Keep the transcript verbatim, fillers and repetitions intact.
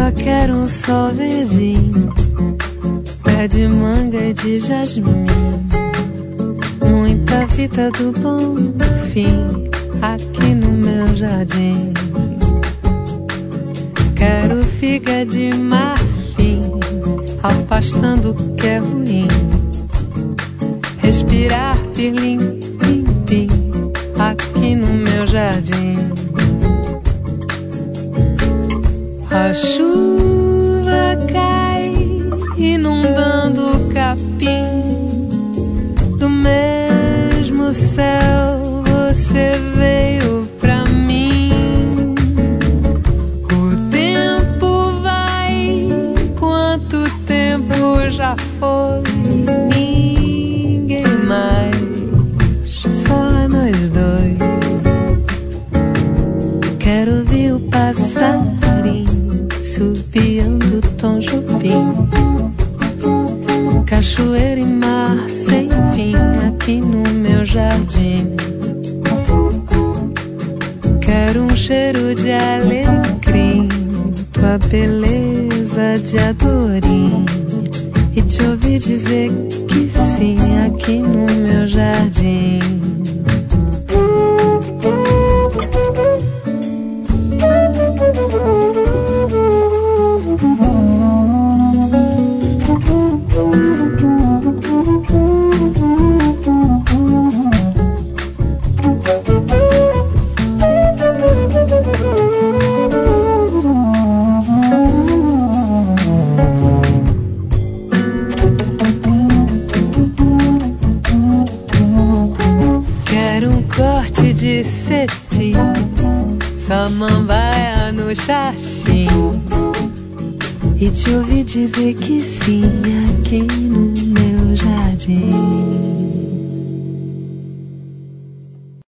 só quero um sol verdinho, pé de manga e de jasmim, muita fita do bom fim aqui no meu jardim. Quero figa de marfim, afastando o que é ruim, respirar pirlim, pim, pim, aqui no meu jardim. A chuva cai, inundando o capim, do mesmo céu você veio pra mim. O tempo vai, quanto tempo já foi, ninguém mais, só nós dois. Quero ouvir o passarinho subiando Tom Jobim, cachoeira e mar sem fim aqui no meu jardim. Quero um cheiro de alecrim, tua beleza de adorim, e te ouvir dizer que sim aqui no meu jardim. De cetim, samambaia no xaxim, e te ouvir dizer que sim